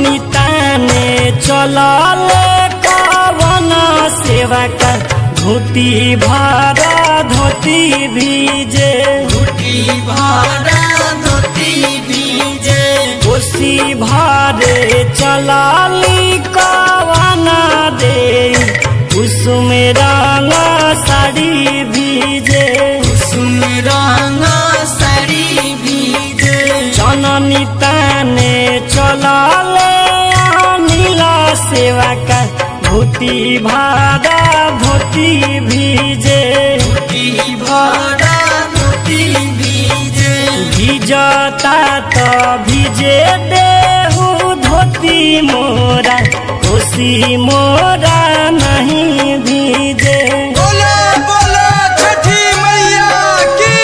जननी ताने चलले कवन सेवा का धोती भरा धोती भीजे धोती भरा धोती भीजे कोसी भारे चलाली कवन दे कुसुम रंग साड़ी भीजे कुसुम रंग साड़ी भीजे जननी ताने चलले नीला सेवा का धोती भरा धोती भीजे धोती भरा धोती भीजे भिजता तो भिजे देहु धोती मोरा कोसी मोरा नहीं भीजे। बोलो बोलो छठी मैया की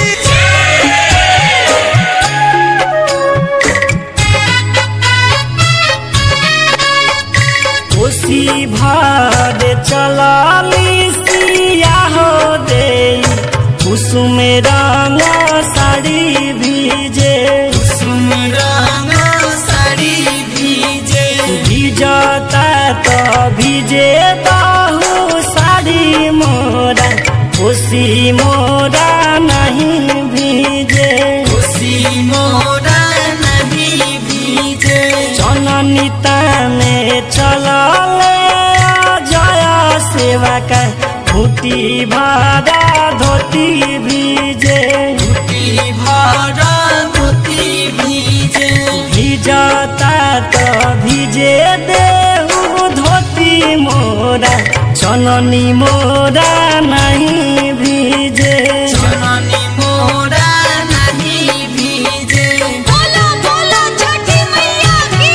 कोसी भार चलाली सिया हो दे कुसुम रंग साड़ी भीजे कुसुम रंग साड़ी भीजे भिजता तो भिजे बाहू साड़ी मोरा कोसी मोरा नहीं भीजे कोसी मोरा नहीं भीजे जननी ताने चलले जया सेवा का धोती भरा धोती भीजे धोती भरा धोती भीजे भिजता तो भिजे देहु धोती मोरा जननी मोरा नहीं भीजे जननी मोरा नहीं भीजे बोलो बोलो छठी मैया की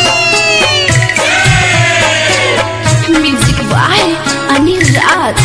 म्यूजिक बाय अनिल राज।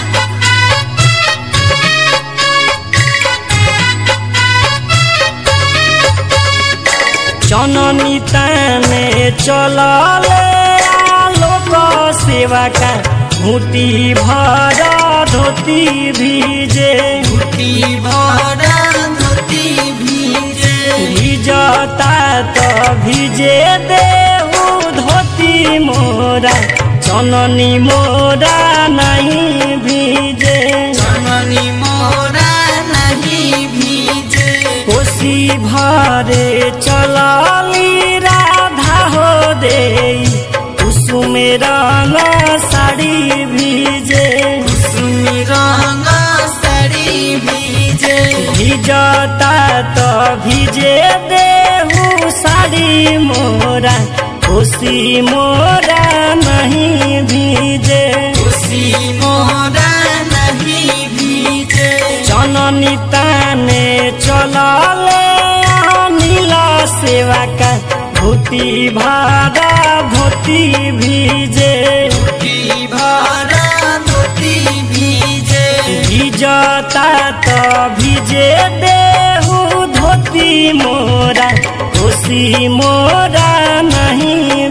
जननी ताने चलले लोक सेवा का घूटी भरा धोती भीजे धोती भरा धोती भीजे भिजता तो भिजे देहु धोती मोरा जननी मोरा नहीं भीजे जननी मोरा नहीं भीजे कोसी भारे चलाली राधा हो दे कुसुम रंग साड़ी भीजे कुसुम रंग साड़ी भीजे भिजता तो भिजे देहु साड़ी मोरा कोसी मोरा नहीं भीजे कोसी मोरा नहीं भीजे जननी ताने चलले नीला सेवा का धोती भरा धोती भीजे धोती भरा धोती भीजे भिजता तो भिजे देहु धोती मोरा कोसी मोरा नहीं